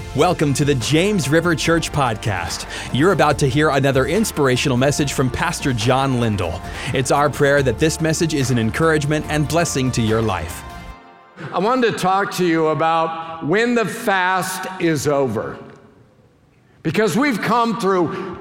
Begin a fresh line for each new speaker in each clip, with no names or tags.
Welcome to the James River Church Podcast. You're about to hear another inspirational message from Pastor John Lindell. It's our prayer that this message is an encouragement and blessing to your life.
I wanted to talk to you about when the fast is over. Because we've come through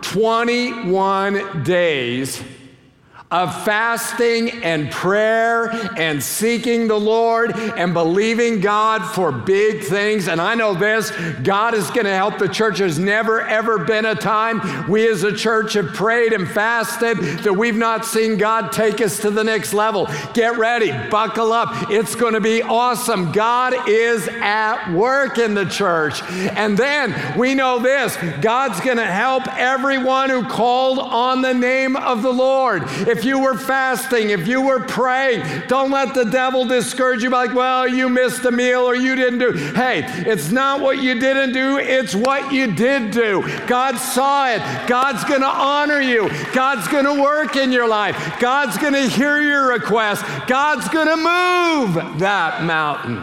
21 days of fasting and prayer and seeking the Lord and believing God for big things. And I know this, God is going to help the church. There's never, ever been a time we as a church have prayed and fasted that we've not seen God take us to the next level. Get ready, buckle up. It's going to be awesome. God is at work in the church. And then we know this, God's going to help everyone who called on the name of the Lord. If you were fasting, if you were praying, don't let the devil discourage you by like, well, you missed a meal or you didn't do. Hey, it's not what you didn't do, it's what you did do. God saw it. God's going to honor you. God's going to work in your life. God's going to hear your request. God's going to move that mountain.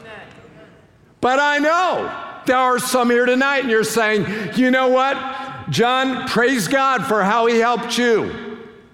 But I know there are some here tonight and you're saying, you know what, John, praise God for how he helped you.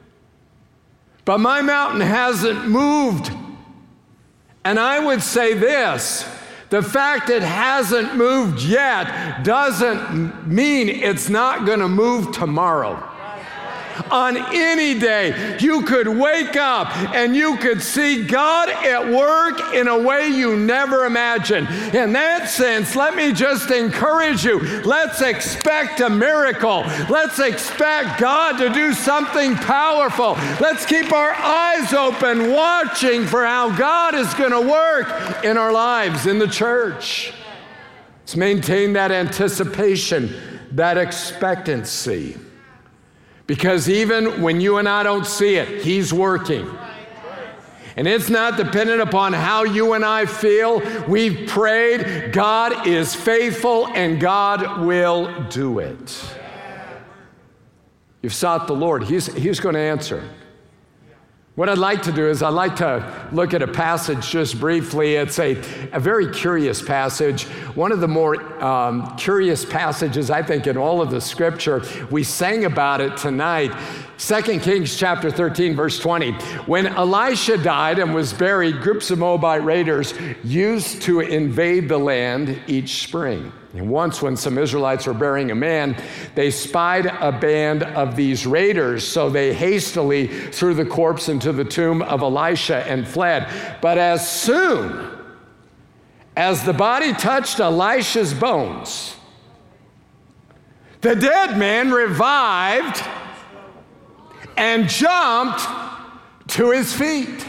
But my mountain hasn't moved. And I would say this, the fact it hasn't moved yet doesn't mean it's not going to move tomorrow. On any day, you could wake up and you could see God at work in a way you never imagined. In that sense, let me just encourage you. Let's expect a miracle. Let's expect God to do something powerful. Let's keep our eyes open, watching for how God is going to work in our lives, in the church. Let's maintain that anticipation, that expectancy. Because even when you and I don't see it, he's working. And it's not dependent upon how you and I feel. We've prayed, God is faithful, and God will do it. You've sought the Lord. He's going to answer. What I'd like to do is I'd like to look at a passage just briefly. It's a very curious passage. One of the more curious passages, I think, in all of the scripture. We sang about it tonight. 2 Kings chapter 13, verse 20. When Elisha died and was buried, groups of Moabite raiders used to invade the land each spring. And once when some Israelites were burying a man, they spied a band of these raiders, so they hastily threw the corpse into the tomb of Elisha and fled. But as soon as the body touched Elisha's bones, the dead man revived and jumped to his feet.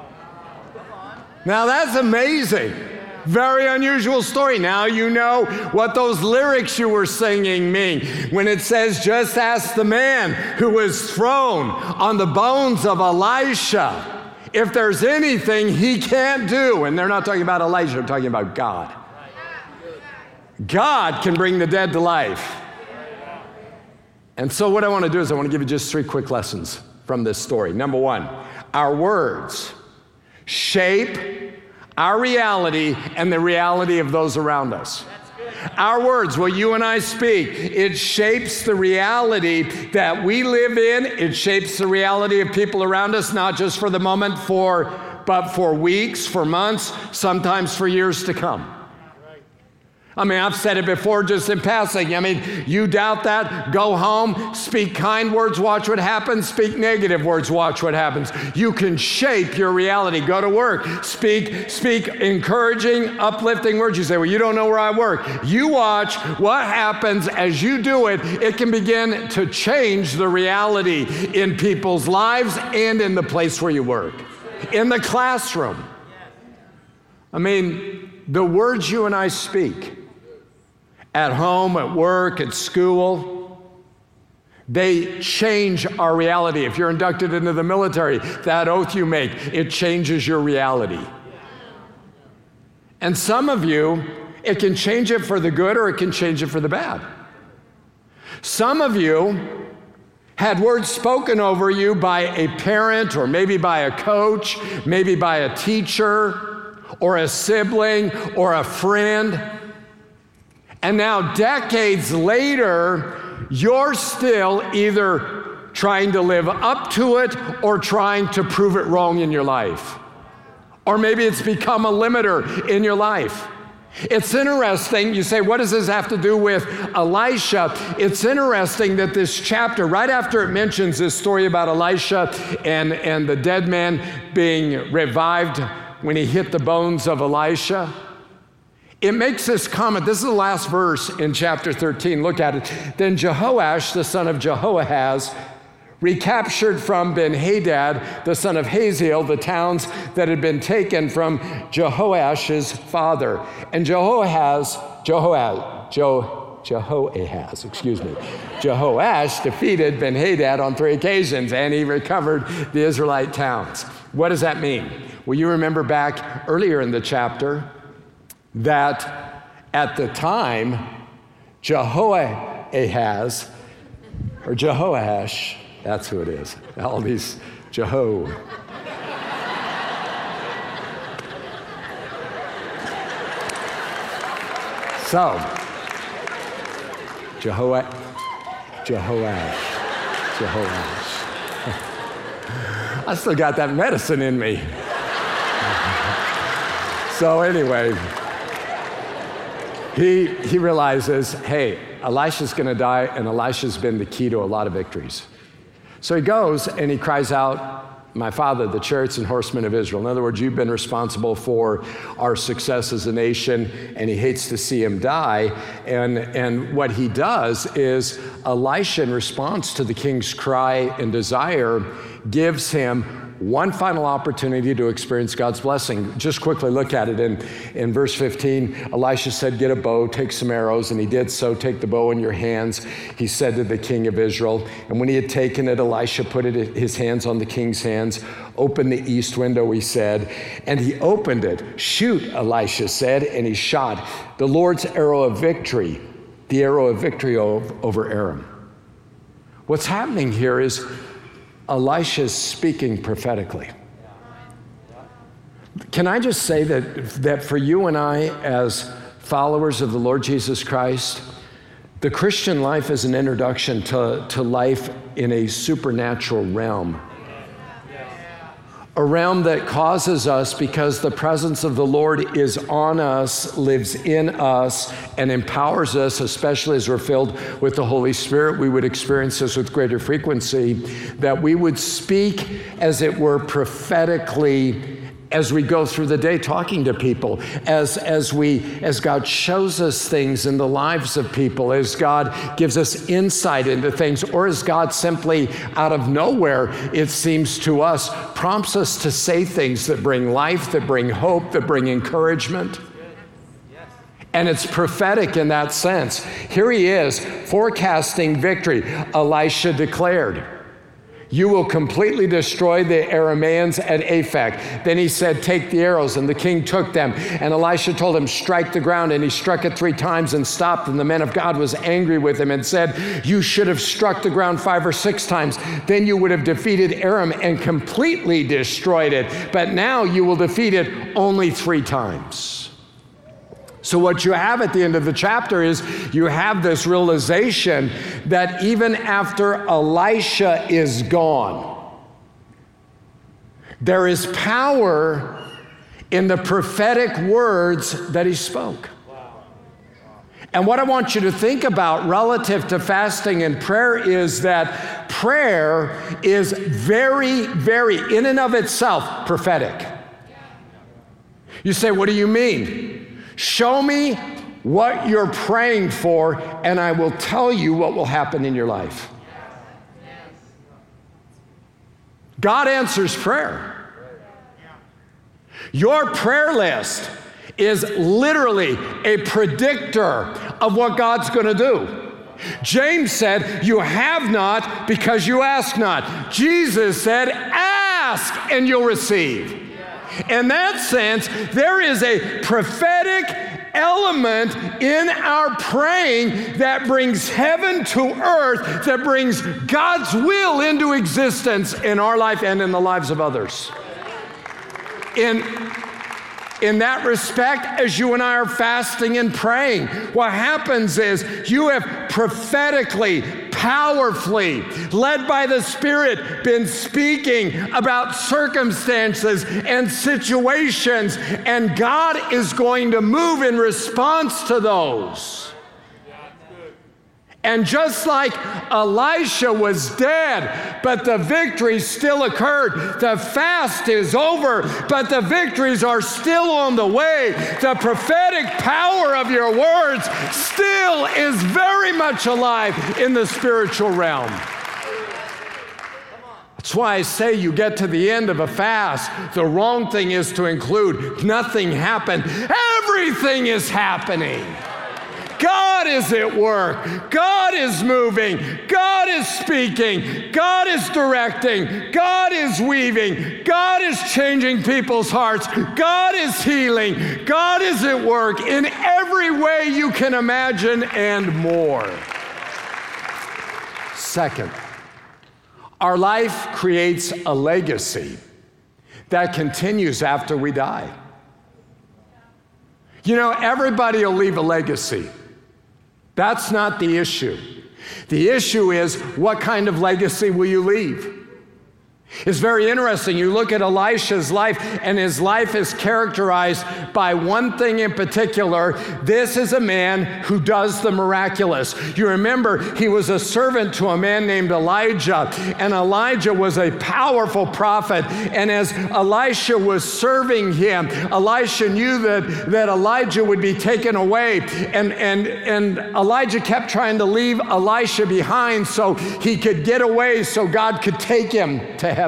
Now that's amazing. Very unusual story. Now you know what those lyrics you were singing mean. When it says, just ask the man who was thrown on the bones of Elisha if there's anything he can't do. And they're not talking about Elijah, they're talking about God. God can bring the dead to life. And so what I want to do is I want to give you just 3 quick lessons from this story. Number 1, our words shape our reality and the reality of those around us. Our words, what you and I speak, it shapes the reality that we live in. It shapes the reality of people around us, not just for the moment, but for weeks, for months, sometimes for years to come. I mean, I've said it before just in passing. I mean, you doubt that, go home, speak kind words, watch what happens, speak negative words, watch what happens. You can shape your reality. Go to work, speak encouraging, uplifting words. You say, well, you don't know where I work. You watch what happens as you do it. It can begin to change the reality in people's lives and in the place where you work, in the classroom. I mean, the words you and I speak, at home, at work, at school, they change our reality. If you're inducted into the military, that oath you make, it changes your reality. And some of you, it can change it for the good or it can change it for the bad. Some of you had words spoken over you by a parent or maybe by a coach, maybe by a teacher or a sibling or a friend. And now, decades later, you're still either trying to live up to it or trying to prove it wrong in your life. Or maybe it's become a limiter in your life. It's interesting, you say, what does this have to do with Elisha? It's interesting that this chapter, right after it mentions this story about Elisha and the dead man being revived when he hit the bones of Elisha, it makes this comment. This is the last verse in chapter 13. Look at it. Then Jehoash, the son of Jehoahaz, recaptured from Ben-Hadad, the son of Hazael, the towns that had been taken from Jehoash's father. And Jehoash defeated Ben-Hadad on 3 occasions, and he recovered the Israelite towns. What does that mean? Well, you remember back earlier in the chapter that at the time, Jehoahaz, or Jehoash, that's who it is. All these Jeho. So, Jehoash. I still got that medicine in me. So anyway, he realizes, hey, Elisha's going to die, and Elisha's been the key to a lot of victories. So he goes and he cries out, my father, the chariots and horsemen of Israel. In other words, you've been responsible for our success as a nation, and he hates to see him die. And what he does is Elisha, in response to the king's cry and desire, gives him one final opportunity to experience God's blessing. Just quickly look at it in verse 15. Elisha said, get a bow, take some arrows, and he did so. Take the bow in your hands, he said to the king of Israel. And when he had taken it, Elisha put his hands on the king's hands. Open the east window, he said, and he opened it. Shoot, Elisha said, and he shot the Lord's arrow of victory, the arrow of victory over Aram. What's happening here is Elisha's speaking prophetically. Can I just say that for you and I, as followers of the Lord Jesus Christ, the Christian life is an introduction to life in a supernatural realm. A realm that causes us, because the presence of the Lord is on us, lives in us, and empowers us, especially as we're filled with the Holy Spirit. We would experience this with greater frequency, that we would speak, as it were, prophetically as we go through the day talking to people, as God shows us things in the lives of people, as God gives us insight into things, or as God simply out of nowhere, it seems to us, prompts us to say things that bring life, that bring hope, that bring encouragement. And it's prophetic in that sense. Here he is, forecasting victory. Elisha declared, you will completely destroy the Arameans at Aphek. Then he said, take the arrows, and the king took them. And Elisha told him, strike the ground, and he struck it 3 times and stopped. And the man of God was angry with him and said, you should have struck the ground 5 or 6 times. Then you would have defeated Aram and completely destroyed it. But now you will defeat it only 3 times. So what you have at the end of the chapter is you have this realization that even after Elisha is gone, there is power in the prophetic words that he spoke. And what I want you to think about relative to fasting and prayer is that prayer is very, very, in and of itself, prophetic. You say, what do you mean? Show me what you're praying for, and I will tell you what will happen in your life. God answers prayer. Your prayer list is literally a predictor of what God's going to do. James said, you have not because you ask not. Jesus said, ask and you'll receive. In that sense, there is a prophetic element in our praying that brings heaven to earth, that brings God's will into existence in our life and in the lives of others. In in that respect as you and I are fasting and praying. What happens is you have prophetically, powerfully, led by the Spirit, been speaking about circumstances and situations, and God is going to move in response to those. And just like Elisha was dead, but the victory still occurred. The fast is over, but the victories are still on the way. The prophetic power of your words still is very much alive in the spiritual realm. That's why I say you get to the end of a fast, the wrong thing is to include nothing happened. Everything is happening. God is at work. God is moving. God is speaking. God is directing. God is weaving. God is changing people's hearts. God is healing. God is at work in every way you can imagine and more. Second, our life creates a legacy that continues after we die. You know, everybody will leave a legacy. That's not the issue. The issue is, what kind of legacy will you leave? It's very interesting. You look at Elisha's life, and his life is characterized by one thing in particular. This is a man who does the miraculous. You remember, he was a servant to a man named Elijah, and Elijah was a powerful prophet. And as Elisha was serving him, Elisha knew that Elijah would be taken away. And Elijah kept trying to leave Elisha behind so he could get away, so God could take him to heaven.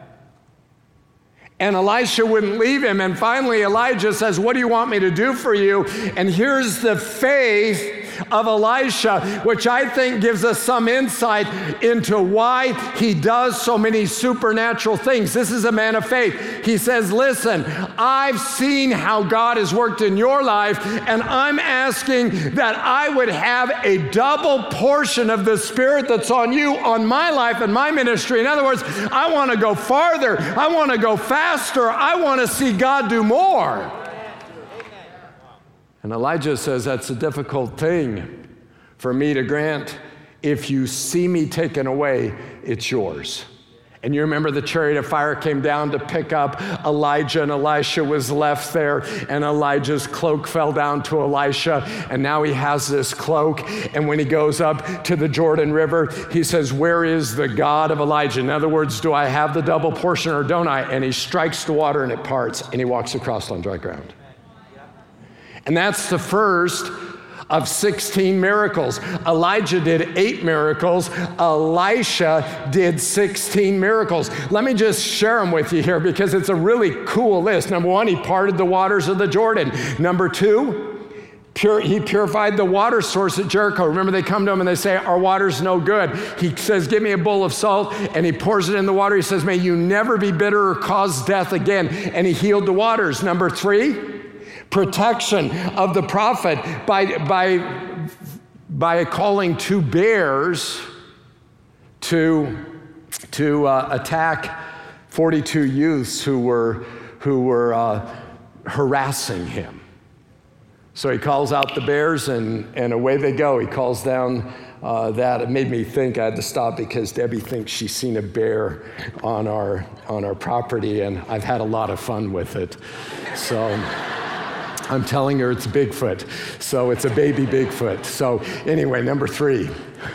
And Elisha wouldn't leave him. And finally, Elijah says, "What do you want me to do for you?" And here's the faith of Elisha, which I think gives us some insight into why he does so many supernatural things. This is a man of faith. He says, "Listen, I've seen how God has worked in your life, and I'm asking that I would have a double portion of the Spirit that's on you, on my life and my ministry." In other words, I want to go farther. I want to go faster. I want to see God do more. And Elijah says, "That's a difficult thing for me to grant. If you see me taken away, it's yours." And you remember the chariot of fire came down to pick up Elijah, and Elisha was left there, and Elijah's cloak fell down to Elisha, and now he has this cloak. And when he goes up to the Jordan River, he says, "Where is the God of Elijah?" In other words, do I have the double portion or don't I? And he strikes the water and it parts, and he walks across on dry ground. And that's the first of 16 miracles. Elijah did 8 miracles. Elisha did 16 miracles. Let me just share them with you here because it's a really cool list. Number 1, he parted the waters of the Jordan. Number 2, he purified the water source at Jericho. Remember, they come to him and they say, "Our water's no good." He says, "Give me a bowl of salt," and he pours it in the water. He says, "May you never be bitter or cause death again." And he healed the waters. Number 3, protection of the prophet by calling 2 bears to attack 42 youths who were harassing him. So he calls out the bears, and away they go. He calls down that. It made me think. I had to stop because Debbie thinks she's seen a bear on our property, and I've had a lot of fun with it. So I'm telling her it's Bigfoot. So it's a baby Bigfoot. So anyway, number 3.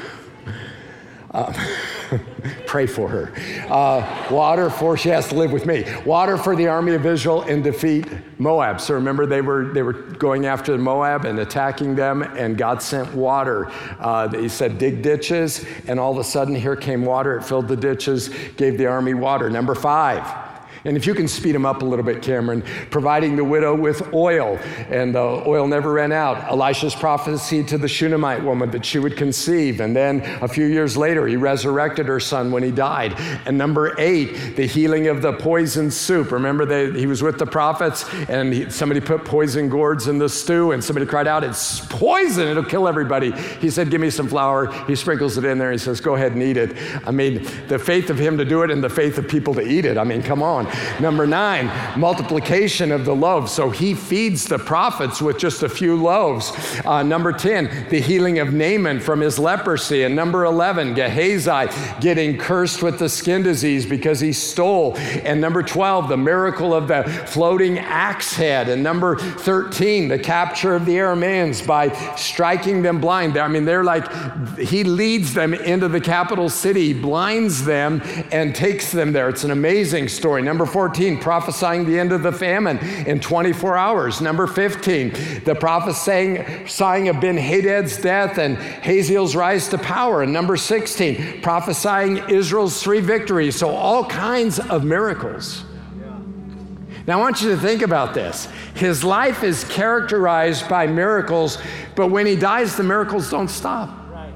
Pray for her. Water for, she has to live with me. Water for the army of Israel and defeat Moab. So remember, they were going after Moab and attacking them, and God sent water. He said, "Dig ditches," and all of a sudden here came water. It filled the ditches, gave the army water. Number 5. And if you can speed them up a little bit, Cameron, providing the widow with oil, and the oil never ran out. Elisha's prophecy to the Shunammite woman that she would conceive, and then a few years later, he resurrected her son when he died. And number 8, the healing of the poison soup. Remember, he was with the prophets, and somebody put poison gourds in the stew, and somebody cried out, "It's poison, it'll kill everybody." He said, "Give me some flour." He sprinkles it in there, and he says, "Go ahead and eat it." I mean, the faith of him to do it and the faith of people to eat it. I mean, come on. Number 9, multiplication of the loaves. So he feeds the prophets with just a few loaves. Number 10, the healing of Naaman from his leprosy. And number 11, Gehazi getting cursed with the skin disease because he stole. And number 12, the miracle of the floating axe head. And number 13, the capture of the Arameans by striking them blind. I mean, they're like, he leads them into the capital city, blinds them, and takes them there. It's an amazing story. Number 14, prophesying the end of the famine in 24 hours. Number 15, the prophesying of Ben-Hadad's death and Hazael's rise to power. And number 16, prophesying Israel's 3 victories. So all kinds of miracles. Now I want you to think about this. His life is characterized by miracles, but when he dies, the miracles don't stop.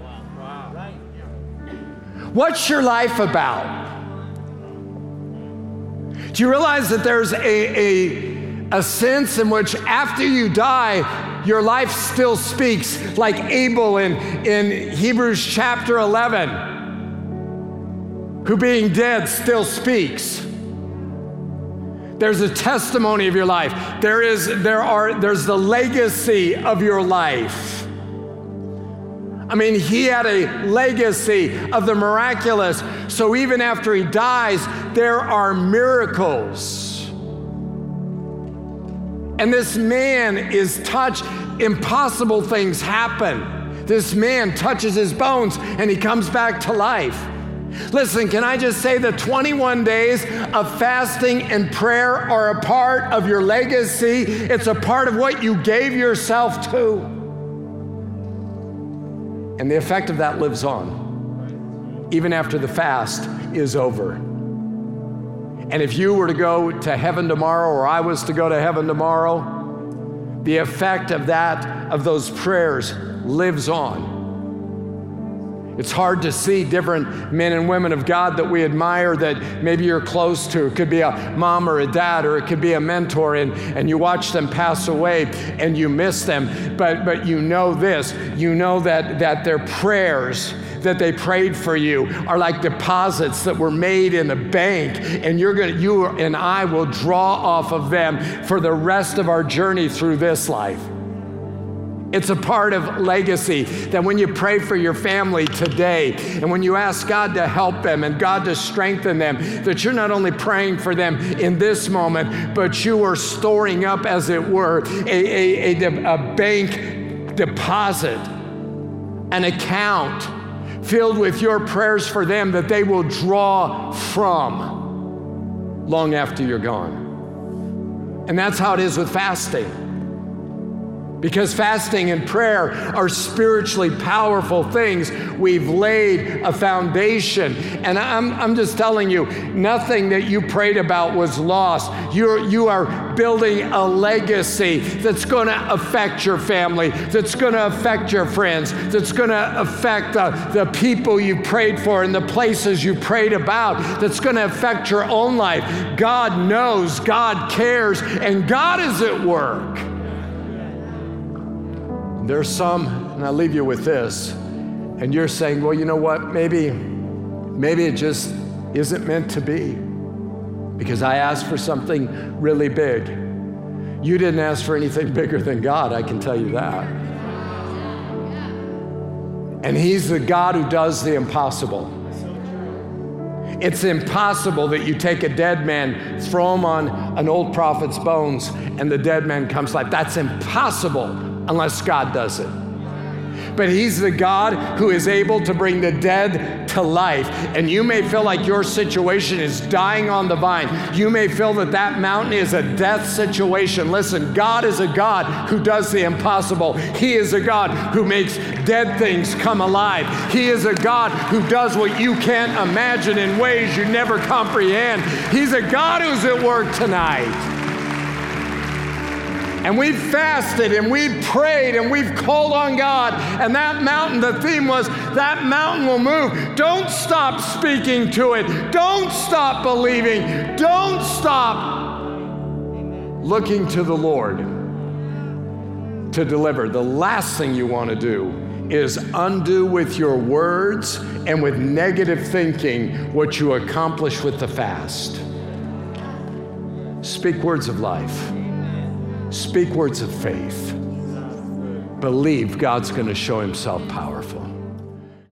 What's your life about? Do you realize that there's a sense in which after you die, your life still speaks, like Abel in Hebrews chapter 11, who being dead still speaks. There's a testimony of your life. There's the legacy of your life. I mean, he had a legacy of the miraculous. So even after he dies, there are miracles. And this man is touched. Impossible things happen. This man touches his bones and he comes back to life. Listen, can I just say that 21 days of fasting and prayer are a part of your legacy? It's a part of what you gave yourself to. And the effect of that lives on, even after the fast is over. And if you were to go to heaven tomorrow, or I was to go to heaven tomorrow, the effect of those prayers lives on. It's hard to see different men and women of God that we admire that maybe you're close to. It could be a mom or a dad, or it could be a mentor, and you watch them pass away and you miss them. But you know this, you know that their prayers that they prayed for you are like deposits that were made in a bank, and you and I will draw off of them for the rest of our journey through this life. It's a part of legacy that when you pray for your family today, and when you ask God to help them and God to strengthen them, that you're not only praying for them in this moment, but you are storing up, as it were, a bank deposit, an account filled with your prayers for them that they will draw from long after you're gone. And that's how it is with fasting. Because fasting and prayer are spiritually powerful things. We've laid a foundation. And I'm just telling you, nothing that you prayed about was lost. You are building a legacy that's going to affect your family, that's going to affect your friends, that's going to affect the people you prayed for and the places you prayed about, that's going to affect your own life. God knows, God cares, and God is at work. There's some, and I'll leave you with this, and you're saying, well, you know what, maybe it just isn't meant to be, because I asked for something really big. You didn't ask for anything bigger than God, I can tell you that. And He's the God who does the impossible. It's impossible that you take a dead man, throw him on an old prophet's bones, and the dead man comes to life. That's impossible unless God does it. But He's the God who is able to bring the dead to life. And you may feel like your situation is dying on the vine. You may feel that mountain is a death situation. Listen, God is a God who does the impossible. He is a God who makes dead things come alive. He is a God who does what you can't imagine in ways you never comprehend. He's a God who's at work tonight. And we've fasted and we've prayed and we've called on God. And that mountain, the theme was, that mountain will move. Don't stop speaking to it. Don't stop believing. Don't stop looking to the Lord to deliver. The last thing you want to do is undo with your words and with negative thinking what you accomplish with the fast. Speak words of life. Speak words of faith. Believe God's going to show himself powerful.